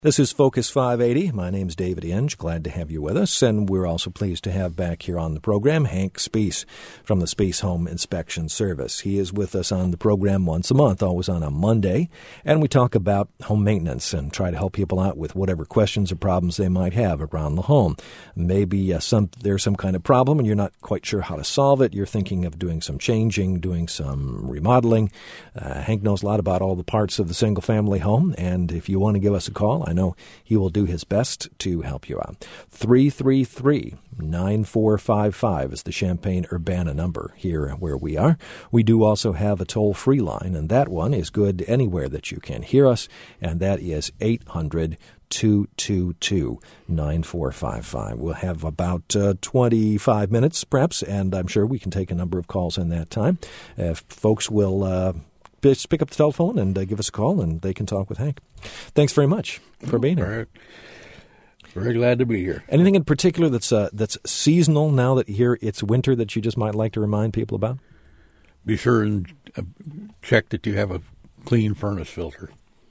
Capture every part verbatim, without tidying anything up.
This is Focus five eighty. My name's David Inge. Glad to have you with us. And we're also pleased to have back here on the program Hank Spees from the Spees Home Inspection Service. He is with us on the program once a month, always on a Monday. And we talk about home maintenance and try to help people out with whatever questions or problems they might have around the home. Maybe uh, some there's some kind of problem and you're not quite sure how to solve it. You're thinking of doing some changing, doing some remodeling. Uh, Hank knows a lot about all the parts of the single-family home. And if you want to give us a call, I know he will do his best to help you out. three three three, nine four five five is the Champaign-Urbana number here where we are. We do also have a toll-free line, and that one is good anywhere that you can hear us, and that is eight hundred, two two two, nine four five five. We'll have about uh, twenty-five minutes, perhaps, and I'm sure we can take a number of calls in that time. If folks will uh, just pick up the telephone and uh, give us a call, and they can talk with Hank. Thanks very much for being here. All right. Very glad to be here. Anything in particular that's uh, that's seasonal now that here it's winter that you just might like to remind people about? Be sure and uh, check that you have a clean furnace filter.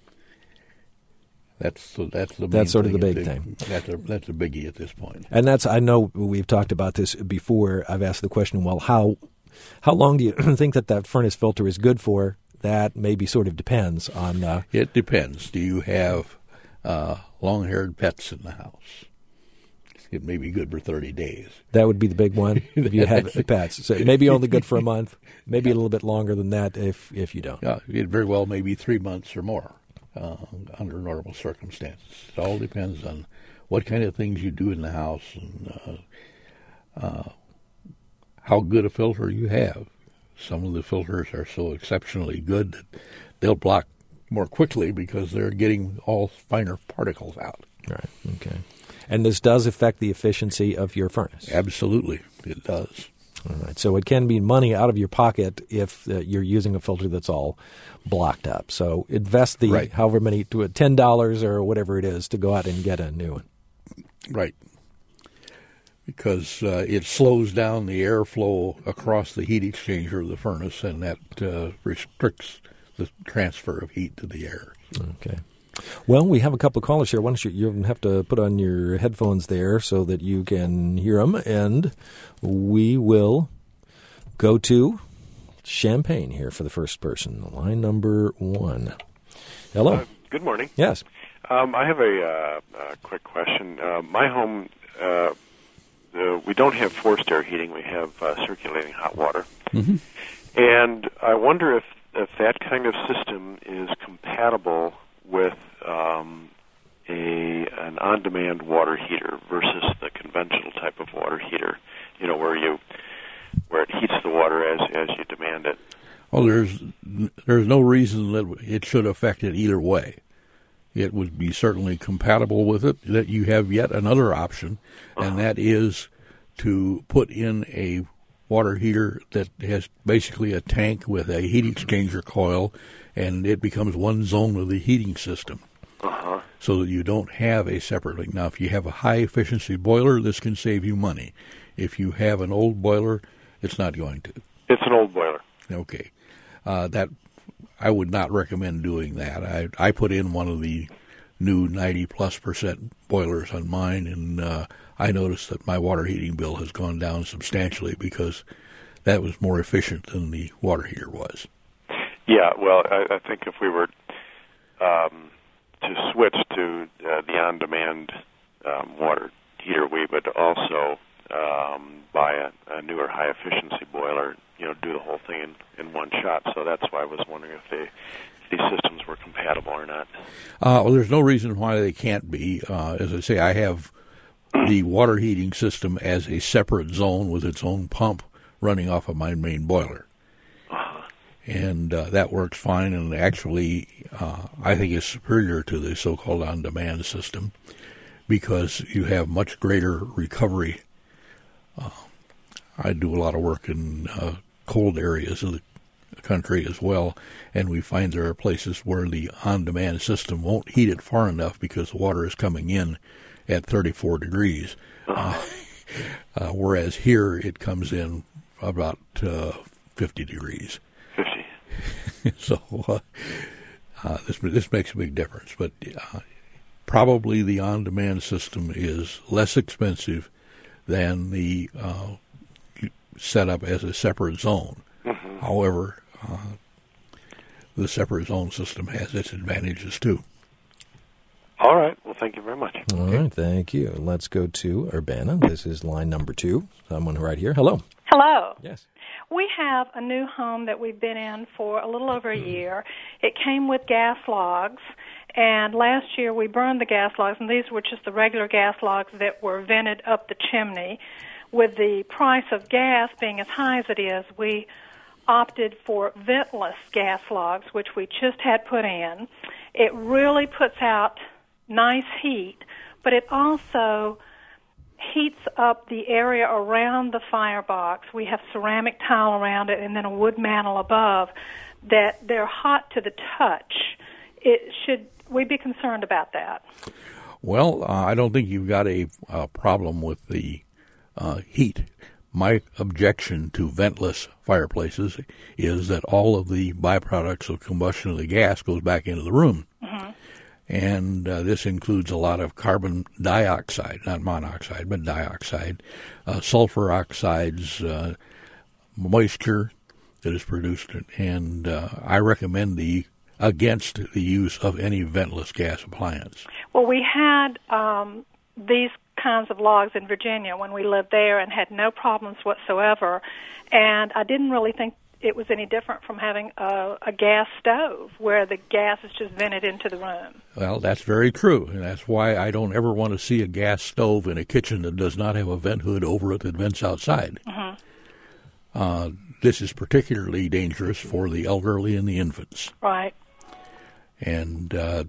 That's the, that's the main that's sort of the big the, thing. That's a that's a biggie at this point. And that's I know we've talked about this before. I've asked the question, well, how how long do you think that that furnace filter is good for? That maybe sort of depends on... Uh, it depends. Do you have uh, long-haired pets in the house? It may be good for thirty days. That would be the big one if you have pets. So it may be only good for a month, maybe a little bit longer than that if, if you don't. Yeah, it very well may be three months or more uh, under normal circumstances. It all depends on what kind of things you do in the house and uh, uh, how good a filter you have. Some of the filters are so exceptionally good that they'll block more quickly because they're getting all finer particles out. Right. Okay. And this does affect the efficiency of your furnace? Absolutely. It does. All right. So it can be money out of your pocket if uh, you're using a filter that's all blocked up. So invest the right. however many, to ten dollars or whatever it is to go out and get a new one. Right. Because uh, it slows down the airflow across the heat exchanger of the furnace, and that uh, restricts the transfer of heat to the air. Okay. Well, we have a couple of callers here. Why don't you, you have to put on your headphones there so that you can hear them, and we will go to Champaign here for the first person. Line number one. Hello. Uh, good morning. Yes. Um, I have a, uh, a quick question. Uh, my home... Uh, Uh, we don't have forced air heating. We have uh, circulating hot water. Mm-hmm. And I wonder if, if that kind of system is compatible with um, a an on-demand water heater versus the conventional type of water heater, you know, where you where it heats the water as, as you demand it. Well, there's there's no reason that it should affect it either way. It would be certainly compatible with it, that you have yet another option, and that is to put in a water heater that has basically a tank with a heat exchanger coil, and it becomes one zone of the heating system, uh-huh. so that you don't have a separate thing. Now, if you have a high-efficiency boiler, this can save you money. If you have an old boiler, it's not going to. It's an old boiler. Okay. Uh, that... I would not recommend doing that. I I put in one of the new ninety plus percent boilers on mine, and uh, I noticed that my water heating bill has gone down substantially because that was more efficient than the water heater was. Yeah, well, I, I think if we were um, to switch to uh, the on-demand um, water heater, we would also um, buy a, a newer high-efficiency boiler, you know, do the whole thing in, in one shot. So that's why I was wondering if, they, if these systems were compatible or not. Uh, well, there's no reason why they can't be. Uh, as I say, I have the water heating system as a separate zone with its own pump running off of my main boiler. Uh-huh. And uh, that works fine, and actually uh, I think is superior to the so-called on-demand system because you have much greater recovery. Uh, I do a lot of work in uh, cold areas of the country as well, and we find there are places where the on-demand system won't heat it far enough because the water is coming in at thirty-four degrees, uh, uh, whereas here it comes in about uh, fifty degrees. fifty. So uh, uh, this this makes a big difference, but uh, probably the on-demand system is less expensive than the uh, setup as a separate zone. Mm-hmm. However, uh, the separate zone system has its advantages too. All right. Well, thank you very much. All right. Thank you. Let's go to Urbana. This is line number two. Someone right here. Hello. Hello. Yes. We have a new home that we've been in for a little over a year. It came with gas logs, and last year we burned the gas logs, and these were just the regular gas logs that were vented up the chimney. With the price of gas being as high as it is, we opted for ventless gas logs, which we just had put in. It really puts out nice heat, but it also heats up the area around the firebox. We have ceramic tile around it and then a wood mantle above that they're hot to the touch. It should we be concerned about that? Well, uh, I don't think you've got a, a problem with the uh, heat. My objection to ventless fireplaces is that all of the byproducts of combustion of the gas goes back into the room. Mm-hmm. And uh, this includes a lot of carbon dioxide, not monoxide, but dioxide, uh, sulfur oxides, uh, moisture that is produced. And uh, I recommend the against the use of any ventless gas appliance. Well, we had um, these kinds of logs in Virginia when we lived there and had no problems whatsoever. And I didn't really think it was any different from having a, a gas stove where the gas is just vented into the room. Well, that's very true, and that's why I don't ever want to see a gas stove in a kitchen that does not have a vent hood over it that vents outside. Mm-hmm. Uh, this is particularly dangerous for the elderly and the infants. Right. And, uh,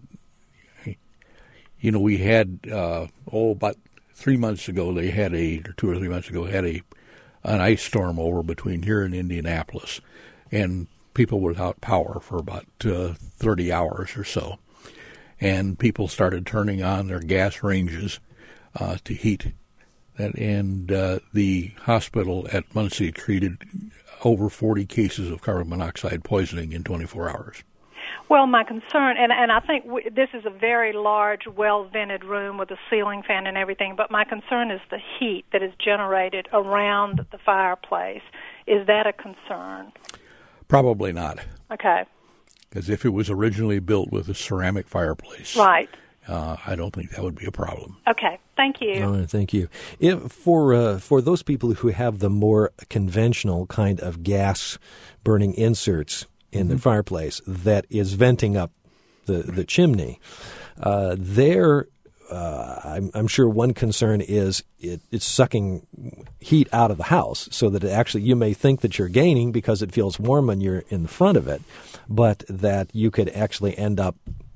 you know, we had, uh, oh, about three months ago, they had a, or two or three months ago, had a an ice storm over between here and Indianapolis, and people were without power for about uh, thirty hours or so. And people started turning on their gas ranges uh, to heat that. And uh, the hospital at Muncie treated over forty cases of carbon monoxide poisoning in twenty-four hours. Well, my concern, and, and I think we, this is a very large, well-vented room with a ceiling fan and everything, but my concern is the heat that is generated around the fireplace. Is that a concern? Probably not. Okay. Because if it was originally built with a ceramic fireplace, right, uh, I don't think that would be a problem. Okay, thank you. All right, thank you. If, for uh, for those people who have the more conventional kind of gas burning inserts in the fireplace that is venting up the, the chimney, uh, there, uh, I'm, I'm sure one concern is it, it's sucking heat out of the house so that it actually, you may think that you're gaining because it feels warm when you're in the front of it, but that you could actually end up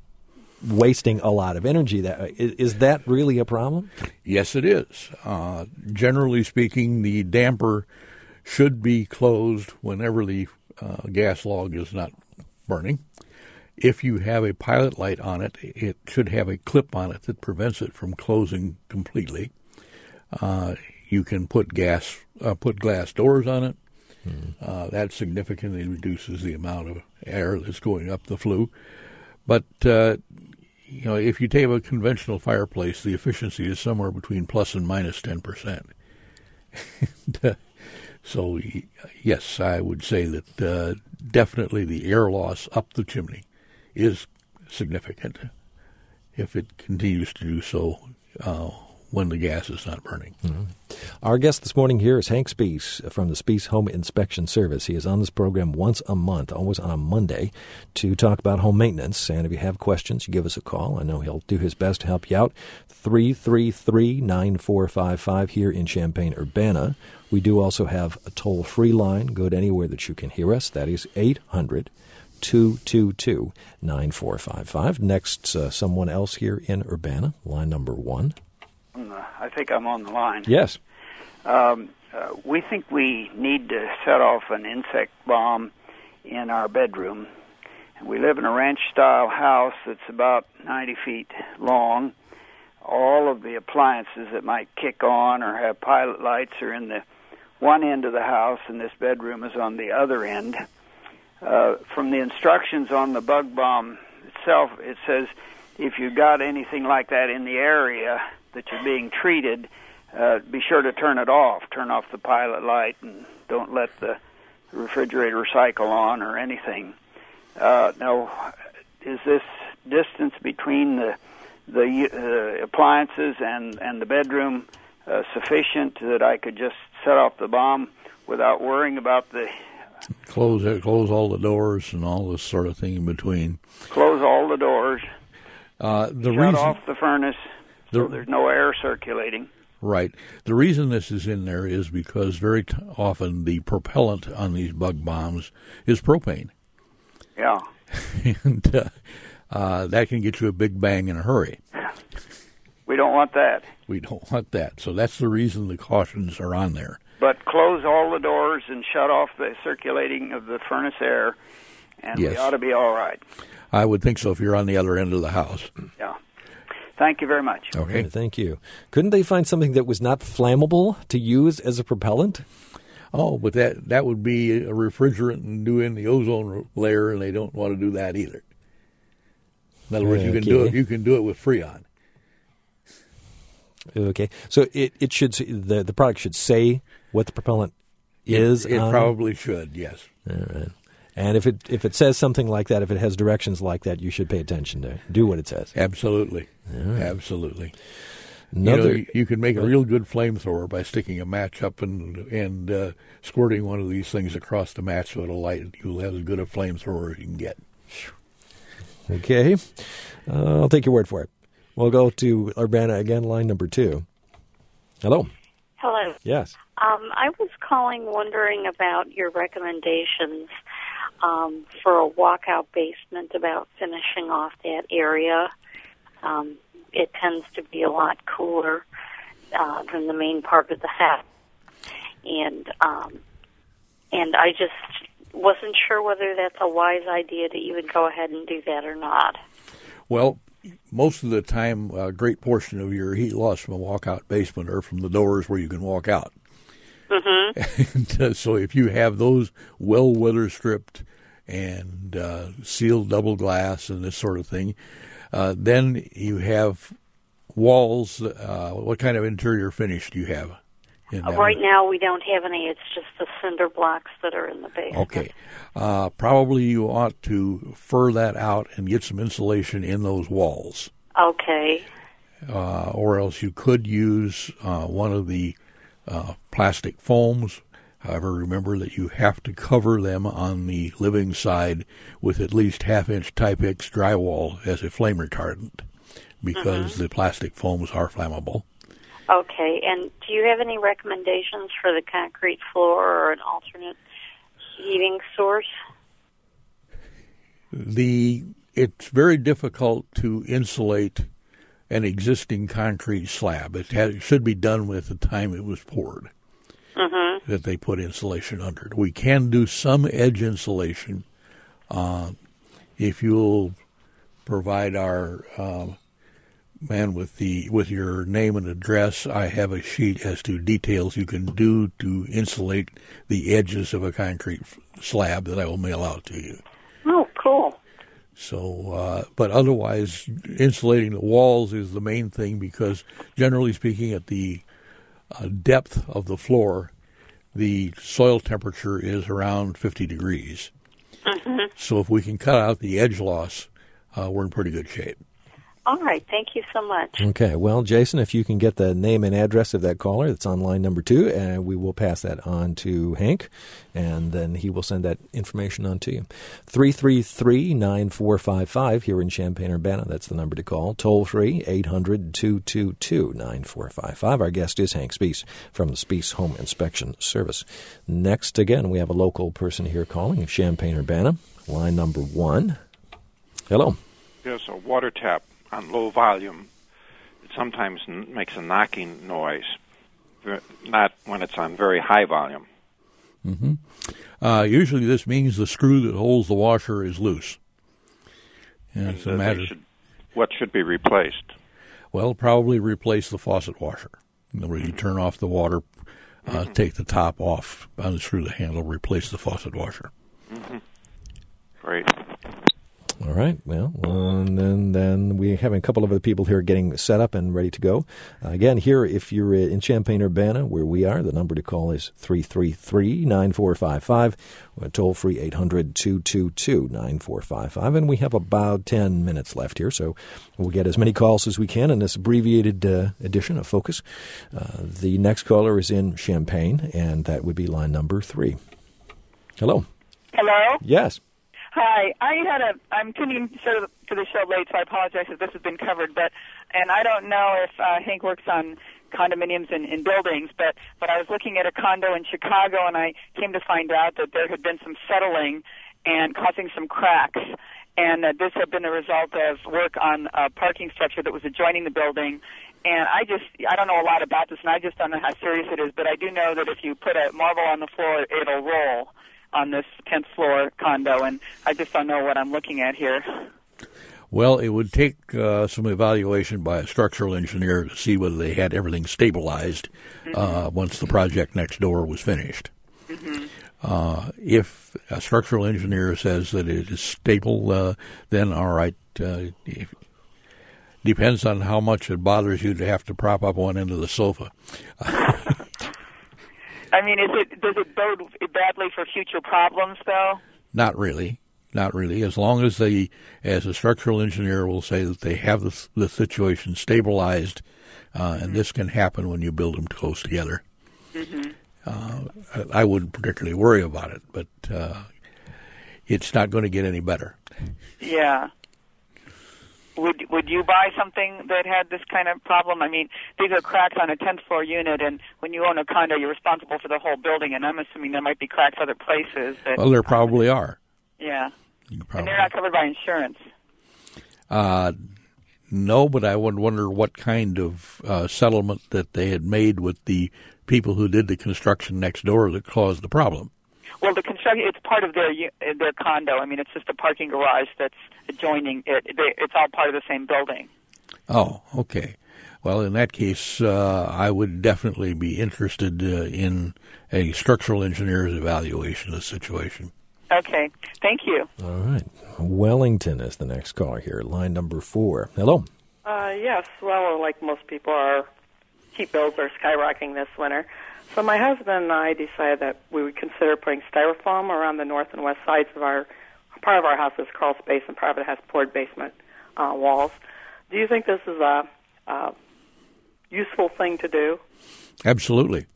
wasting a lot of energy. That is, is that really a problem? Yes, it is. Uh, generally speaking, the damper should be closed whenever the Uh, gas log is not burning. If you have a pilot light on it, it should have a clip on it that prevents it from closing completely. Uh, you can put gas, uh, put glass doors on it. Mm. Uh, that significantly reduces the amount of air that's going up the flue. But uh, you know, if you take a conventional fireplace, the efficiency is somewhere between plus and minus ten percent. So, yes, I would say that uh, definitely the air loss up the chimney is significant if it continues to do so uh, when the gas is not burning. Mm-hmm. Our guest this morning here is Hank Spees from the Spees Home Inspection Service. He is on this program once a month, always on a Monday, to talk about home maintenance. And if you have questions, you give us a call. I know he'll do his best to help you out. three three three, nine four five five here in Champaign-Urbana. We do also have a toll-free line. Go to anywhere that you can hear us. That is eight hundred, two two two, nine four five five. Next, uh, someone else here in Urbana, line number one. I think I'm on the line. Yes. Um, uh, we think we need to set off an insect bomb in our bedroom. We live in a ranch-style house that's about ninety feet long. All of the appliances that might kick on or have pilot lights are in the one end of the house, and this bedroom is on the other end. Uh, from the instructions on the bug bomb itself, it says if you've got anything like that in the area that you're being treated, uh, be sure to turn it off. Turn off the pilot light and don't let the refrigerator cycle on or anything. Uh, now, is this distance between the the uh, appliances and, and the bedroom uh, sufficient that I could just set off the bomb without worrying about the... Close close all the doors and all this sort of thing in between. Close all the doors. Uh, the Shut reason, off the furnace so the, there's no air circulating. Right. The reason this is in there is because very t- often the propellant on these bug bombs is propane. Yeah. and uh, uh, that can get you a big bang in a hurry. We don't want that. We don't want that. So that's the reason the cautions are on there. But close all the doors and shut off the circulating of the furnace air, and yes. we ought to be all right. I would think so if you're on the other end of the house. Yeah. Thank you very much. Okay. okay. Thank you. Couldn't they find something that was not flammable to use as a propellant? Oh, but that, that would be a refrigerant and do in the ozone layer, and they don't want to do that either. In other words, okay. you can do it. You can do it with Freon. Okay, so it, it should the the product should say what the propellant is. It, it on? probably should. Yes. All right. And if it if it says something like that, if it has directions like that, you should pay attention to do what it says. Absolutely. Right. Absolutely. Another, you know, you can make a real good flamethrower by sticking a match up and and uh, squirting one of these things across the match so it'll light. You'll have as good a flamethrower as you can get. Okay, uh, I'll take your word for it. We'll go to Urbana again, line number two. Hello. Hello. Yes. Um, I was calling wondering about your recommendations um, for a walkout basement, about finishing off that area. Um, it tends to be a lot cooler uh, than the main part of the house. And, um, and I just wasn't sure whether that's a wise idea to even go ahead and do that or not. Well, most of the time, a great portion of your heat loss from a walkout basement are from the doors where you can walk out. Mm-hmm. and, uh, so if you have those well weather stripped and uh, sealed double glass and this sort of thing, uh, then you have walls. Uh, what kind of interior finish do you have? In uh, right now, we don't have any. It's just the cinder blocks that are in the basement. Okay. Uh, probably you ought to fur that out and get some insulation in those walls. Okay. Uh, or else you could use uh, one of the uh, plastic foams. However, remember that you have to cover them on the living side with at least half-inch Typex drywall as a flame retardant, because mm-hmm. the plastic foams are flammable. Okay, and do you have any recommendations for the concrete floor or an alternate heating source? The it's very difficult to insulate an existing concrete slab. It, has, it should be done with the time it was poured, mm-hmm. that they put insulation under it. We can do some edge insulation uh, if you'll provide our uh, man with the with your name and address. I have a sheet as to details you can do to insulate the edges of a concrete slab that I will mail out to you. Oh, cool. So, uh, but otherwise, insulating the walls is the main thing, because generally speaking, at the uh, depth of the floor, the soil temperature is around fifty degrees. Mm-hmm. So if we can cut out the edge loss, uh, we're in pretty good shape. All right. Thank you so much. Okay. Well, Jason, if you can get the name and address of that caller that's on line number two, and we will pass that on to Hank, and then he will send that information on to you. three three three, nine four five five here in Champaign-Urbana. That's the number to call. Toll free, eight hundred, two two two, nine four five five. Our guest is Hank Spees from the Spees Home Inspection Service. Next, again, we have a local person here calling, Champaign-Urbana. Line number one. Hello. Yes, a water tap on low volume. It sometimes n- makes a knocking noise, not when it's on very high volume. Mm-hmm. Uh, usually this means the screw that holds the washer is loose. And and it's a matter. Should, what should be replaced? Well, probably replace the faucet washer. In other words, mm-hmm. you turn off the water, uh, mm-hmm. take the top off, unscrew the handle, replace the faucet washer. Mm-hmm. Great. All right. Well, and then, then we have a couple of other people here getting set up and ready to go. Uh, again, here, if you're in Champaign-Urbana, where we are, the number to call is three three three, nine four five five, toll-free eight hundred, two two two, nine four five five. And we have about ten minutes left here, so we'll get as many calls as we can in this abbreviated uh, edition of Focus. Uh, the next caller is in Champaign, and that would be line number three. Hello. Hello? Yes. Hi. I had a, I'm tuning to the show late, so I apologize if this has been covered, but, and I don't know if uh, Hank works on condominiums and, and buildings, but, but I was looking at a condo in Chicago, and I came to find out that there had been some settling and causing some cracks, and uh, this had been the result of work on a parking structure that was adjoining the building. And I just, I don't know a lot about this, and I just don't know how serious it is, but I do know that if you put a marble on the floor, it'll roll on this tenth floor condo, and I just don't know what I'm looking at here. Well, it would take uh, some evaluation by a structural engineer to see whether they had everything stabilized mm-hmm. uh, once the project next door was finished. Mm-hmm. Uh, if a structural engineer says that it is stable, uh, then all right. Uh, if, depends on how much it bothers you to have to prop up one end of the sofa. I mean, is it does it bode badly for future problems, though? Not really. Not really. As long as they, as a structural engineer will say that they have the, the situation stabilized, uh, and mm-hmm. this can happen when you build them close together. Mm-hmm. Uh, I, I wouldn't particularly worry about it, but uh, it's not going to get any better. Yeah. Would would you buy something that had this kind of problem? I mean, these are cracks on a tenth floor unit, and when you own a condo, you're responsible for the whole building, and I'm assuming there might be cracks other places. That, well, there probably are. Yeah. And they're not covered by insurance. Uh, no, but I would wonder what kind of uh, settlement that they had made with the people who did the construction next door that caused the problem. Well, the construction, it's part of their their condo. I mean, it's just a parking garage that's adjoining it. It's all part of the same building. Oh, okay. Well, in that case, uh, I would definitely be interested uh, in a structural engineer's evaluation of the situation. Okay. Thank you. All right. Wellington is the next caller here, line number four. Hello. Uh, yes. Well, like most people, our heat bills are skyrocketing this winter. So my husband and I decided that we would consider putting styrofoam around the north and west sides of our, part of our house is crawl space and part of it has poured basement uh, walls. Do you think this is a, a useful thing to do? Absolutely.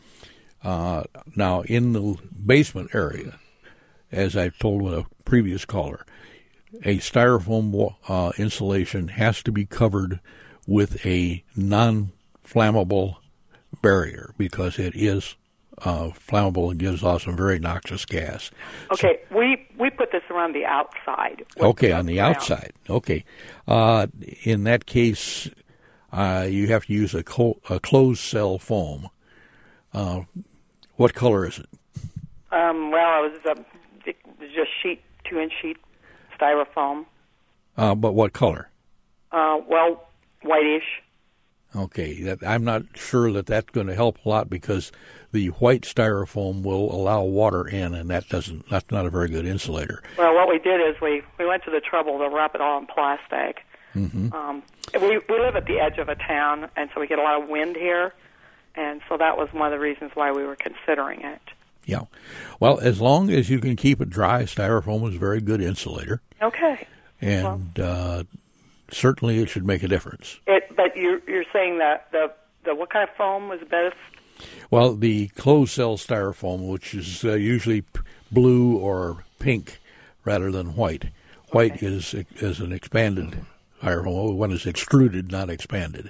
Uh, now, in the basement area, as I've told a previous caller, a styrofoam uh, insulation has to be covered with a non-flammable barrier because it is uh, flammable and gives off some very noxious gas. Okay, so, we we put this around the outside. Okay, on the around. outside. Okay. Uh, in that case, uh, you have to use a, co- a closed cell foam. Uh, what color is it? Um, well, it was, a, it was just sheet, two-inch sheet styrofoam. Uh, but what color? Uh, well, whitish. Okay, that, I'm not sure that that's going to help a lot because the white styrofoam will allow water in, and that doesn't. That's not a very good insulator. Well, what we did is we, we went to the trouble to wrap it all in plastic. Mm-hmm. Um, we we live at the edge of a town, and so we get a lot of wind here, and so that was one of the reasons why we were considering it. Yeah, well, as long as you can keep it dry, styrofoam is a very good insulator. Okay, and. Well. Uh, Certainly, it should make a difference. It, but you're, you're saying that the, the what kind of foam was best? Well, the closed cell styrofoam, which is uh, usually p- blue or pink rather than white. White okay. is is an expanded styrofoam. One is extruded, not expanded.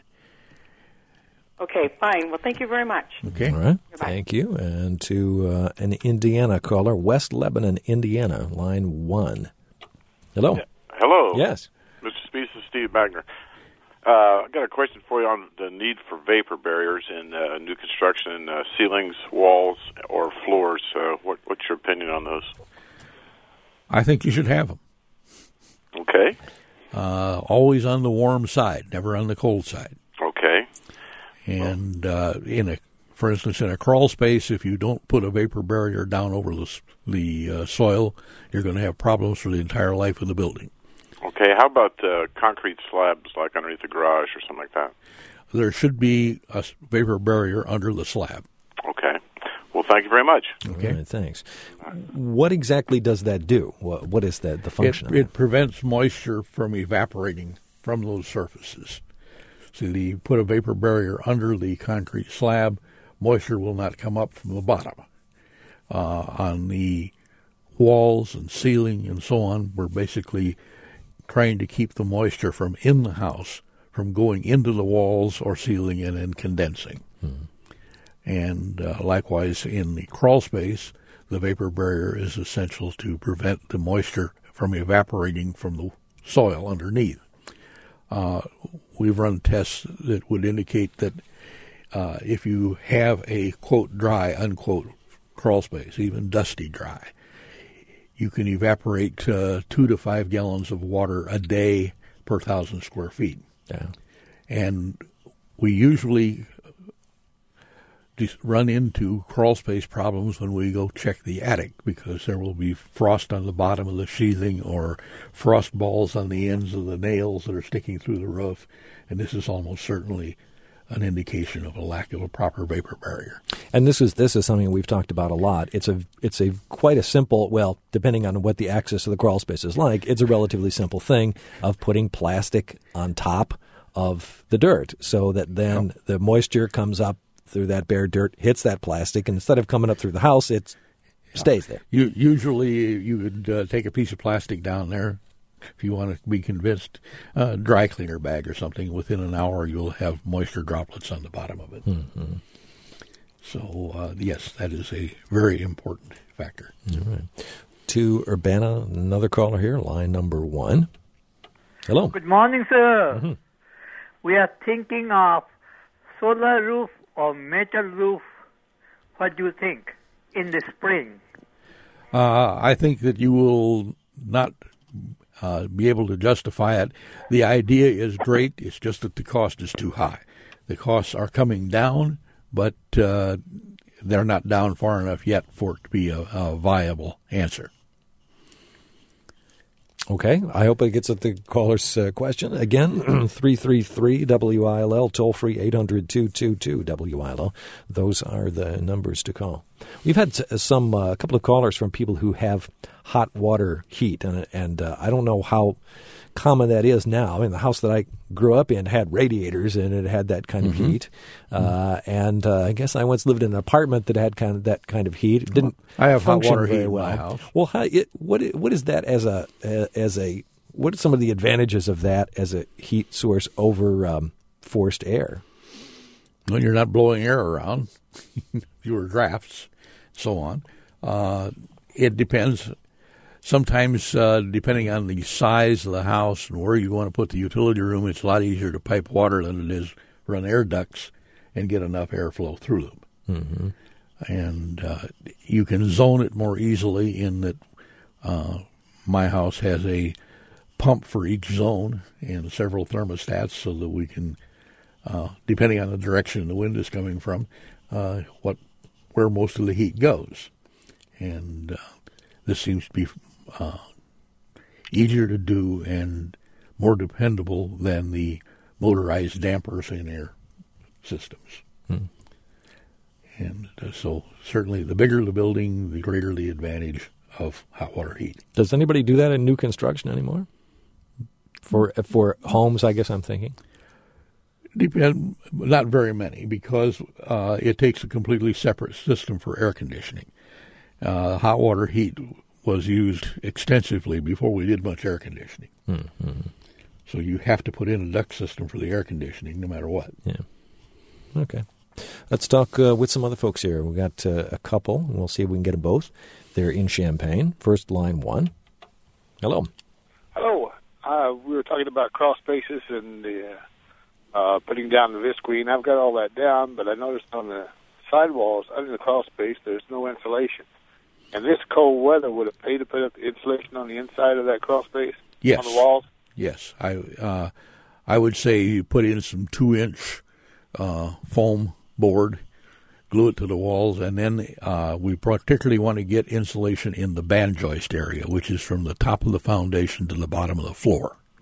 Okay, fine. Well, thank you very much. Okay. All right. Goodbye. Thank you. And to uh, an Indiana caller, West Lebanon, Indiana, line one. Hello. Yeah. Hello. Yes. Mister Spees, this is Steve Wagner. Uh, I've got a question for you on the need for vapor barriers in uh, new construction, uh, ceilings, walls, or floors. Uh, what, what's your opinion on those? I think you should have them. Okay. Uh, always on the warm side, never on the cold side. Okay. And uh, in a, for instance, in a crawl space, if you don't put a vapor barrier down over the, the uh, soil, you're going to have problems for the entire life of the building. Okay, how about uh, concrete slabs like underneath the garage or something like that? There should be a vapor barrier under the slab. Okay. Well, thank you very much. Okay. All right, thanks. What exactly does that do? What, what is that, the function it, of it? It prevents moisture from evaporating from those surfaces. So you put a vapor barrier under the concrete slab, moisture will not come up from the bottom. Uh, on the walls and ceiling and so on, we're basically trying to keep the moisture from in the house from going into the walls or ceiling and then condensing. Hmm. And uh, likewise, in the crawl space, the vapor barrier is essential to prevent the moisture from evaporating from the soil underneath. Uh, we've run tests that would indicate that uh, if you have a, quote, dry, unquote, crawl space, even dusty dry, you can evaporate uh, two to five gallons of water a day per thousand square feet. Yeah. And we usually run into crawl space problems when we go check the attic, because there will be frost on the bottom of the sheathing or frost balls on the ends of the nails that are sticking through the roof, and this is almost certainly an indication of a lack of a proper vapor barrier. And this is this is something we've talked about a lot. It's a it's a quite a simple, well, depending on what the access to the crawl space is like, it's a relatively simple thing of putting plastic on top of the dirt so that then yep. the moisture comes up through that bare dirt, hits that plastic, and instead of coming up through the house, it stays there. You, usually you would uh, take a piece of plastic down there, if you want to be convinced, a uh, dry cleaner bag or something. Within an hour, you'll have moisture droplets on the bottom of it. Mm-hmm. So, uh, yes, that is a very important factor. All right. To Urbana, another caller here, line number one. Hello. Good morning, sir. Mm-hmm. We are thinking of solar roof or metal roof. What do you think in the spring? Uh, I think that you will not uh, be able to justify it. The idea is great. It's just that the cost is too high. The costs are coming down, but uh, they're not down far enough yet for it to be a, a viable answer. Okay. I hope it gets at the caller's uh, question. Again, three three three W I L L, toll-free eight hundred two two two W I L L. Those are the numbers to call. We've had some, uh, a couple of callers from people who have hot water heat, and, and uh, I don't know how common that is now. I mean, the house that I grew up in had radiators, and it had that kind mm-hmm. of heat. Uh, mm-hmm. And uh, I guess I once lived in an apartment that had kind of that kind of heat. It didn't I have hot water very heat well. in my house. Well, how, it, what what is that as a as a what are some of the advantages of that as a heat source over um, forced air? Well, you're not blowing air around, fewer drafts, so on. Uh, it depends. Sometimes, uh, depending on the size of the house and where you want to put the utility room, it's a lot easier to pipe water than it is run air ducts and get enough airflow through them. Mm-hmm. And uh, you can zone it more easily in that uh, my house has a pump for each zone and several thermostats so that we can, uh, depending on the direction the wind is coming from, uh, what where most of the heat goes. And uh, this seems to be uh, easier to do and more dependable than the motorized dampers in air systems. Hmm. And uh, so certainly the bigger the building, the greater the advantage of hot water heat. Does anybody do that in new construction anymore? For for homes, I guess I'm thinking. Depend, not very many, because uh, it takes a completely separate system for air conditioning. Uh, hot water heat was used extensively before we did much air conditioning. Mm-hmm. So you have to put in a duct system for the air conditioning no matter what. Yeah. Okay. Let's talk uh, with some other folks here. We've got uh, a couple, and we'll see if we can get them both. They're in Champaign. First, line one. Hello. Hello. Uh, we were talking about crawl spaces and the uh, uh, putting down the visqueen. I've got all that down, but I noticed on the sidewalls under the crawl space there's no insulation. And this cold weather, would it pay to put up the insulation on the inside of that crawl space? Yes. On the walls? Yes. I uh, I would say you put in some two-inch uh, foam board, glue it to the walls, and then uh, we particularly want to get insulation in the band joist area, which is from the top of the foundation to the bottom of the floor.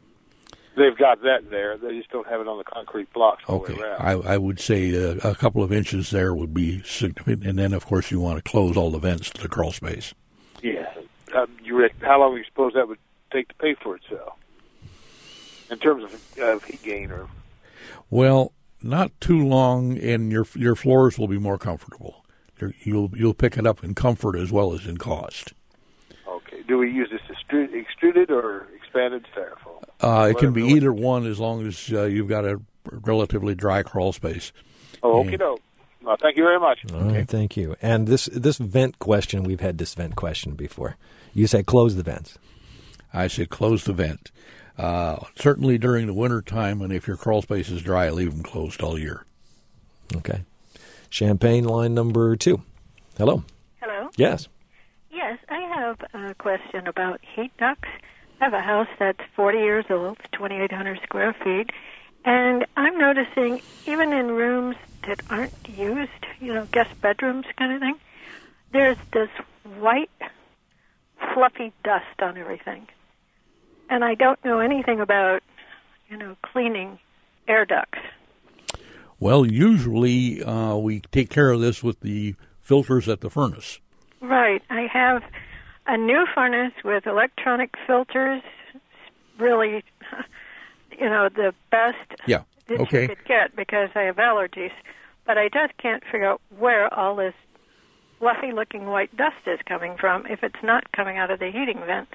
they've got that there. They just don't have it on the concrete blocks all Okay, the way around. I, I would say uh, a couple of inches there would be significant, and then of course you want to close all the vents to the crawl space. Yeah. Um, you re- how long do you suppose that would take to pay for itself in terms of uh, heat gain? Or well, not too long, and your your floors will be more comfortable. You're, you'll you'll pick it up in comfort as well as in cost. Okay. Do we use this extruded, extruded or expanded styrofoam? Uh, it can be either one as long as uh, you've got a relatively dry crawl space. Oh, okay, no. Well, thank you very much. All right, thank you. And this this vent question, we've had this vent question before. You say close the vents. I say close the vent. Uh, certainly during the winter time, and if your crawl space is dry, leave them closed all year. Okay. Champaign, line number two. Hello. Hello. Yes. Yes, I have a question about heat ducts. I have a house that's forty years old, twenty-eight hundred square feet, and I'm noticing even in rooms that aren't used, you know, guest bedrooms kind of thing, there's this white, fluffy dust on everything. And I don't know anything about, you know, cleaning air ducts. Well, usually uh, we take care of this with the filters at the furnace. Right. I have a new furnace with electronic filters, really, you know, the best yeah. that okay. you could get because I have allergies. But I just can't figure out where all this fluffy-looking white dust is coming from if it's not coming out of the heating vents.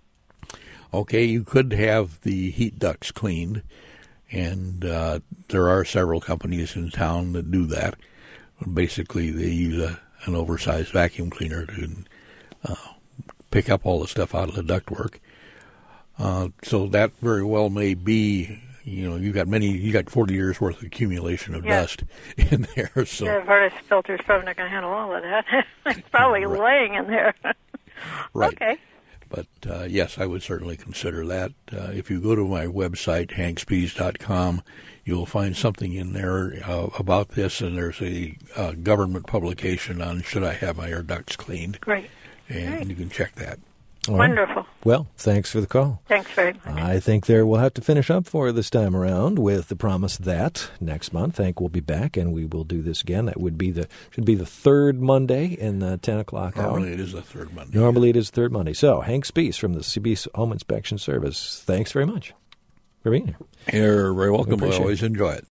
Okay, you could have the heat ducts cleaned, and uh, there are several companies in town that do that. Basically, they use a, an oversized vacuum cleaner to uh, pick up all the stuff out of the ductwork. Uh, so that very well may be, you know, you got many, you got forty years worth of accumulation of yeah. dust in there. So the furnace filter's probably not going to handle all of that. It's probably right. laying in there. Right. Okay. But, uh, yes, I would certainly consider that. Uh, if you go to my website, hank spies dot com, you'll find something in there uh, about this, and there's a uh, government publication on should I have my air ducts cleaned. Great. And Great. you can check that. All right. Wonderful. Well, thanks for the call. Thanks very much. I think there we'll have to finish up for this time around with the promise that next month, Hank will be back and we will do this again. That would be the should be the third Monday in the ten o'clock hour. Normally it is the third Monday. Normally it is the third Monday. So Hank Spies from the Spies Home Inspection Service. Thanks very much for being here. You're very welcome. I always it. enjoy it.